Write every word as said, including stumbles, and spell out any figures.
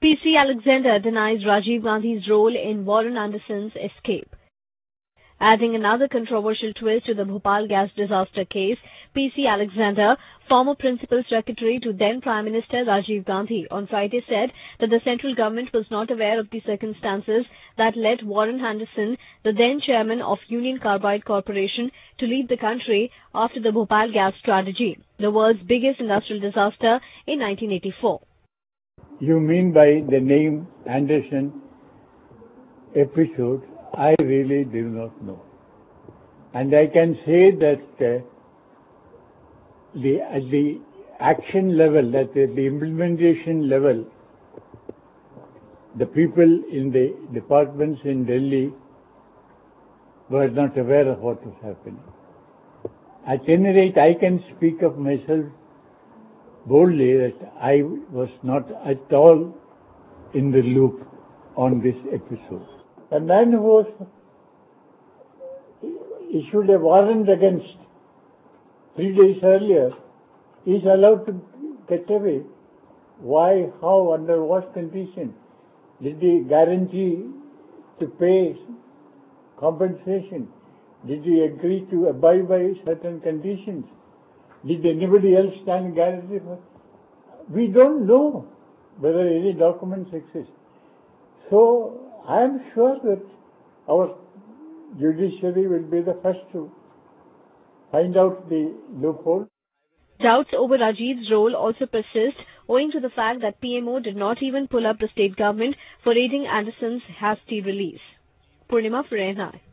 P C Alexander denies Rajiv Gandhi's role in Warren Anderson's escape. Adding another controversial twist to the Bhopal gas disaster case, P C Alexander, former principal secretary to then Prime Minister Rajiv Gandhi, on Friday said that the central government was not aware of the circumstances that led Warren Anderson, the then chairman of Union Carbide Corporation, to leave the country after the Bhopal gas tragedy, the world's biggest industrial disaster in nineteen eighty-four. You mean by the name Anderson episode? I really do not know. And I can say that uh, the, at the action level, at the, the implementation level, the people in the departments in Delhi were not aware of what was happening. At any rate, I can speak of myself boldly that I was not at all in the loop on this episode. A man who was issued a warrant against three days earlier is allowed to get away. Why, how, under what condition? Did he guarantee to pay compensation? Did he agree to abide by certain conditions? Did anybody else stand guarantee for? We don't know whether any documents exist. So I am sure that our judiciary will be the first to find out the loophole. Doubts over Rajiv's role also persist owing to the fact that P M O did not even pull up the state government for aiding Anderson's hasty release. Purnima for N I.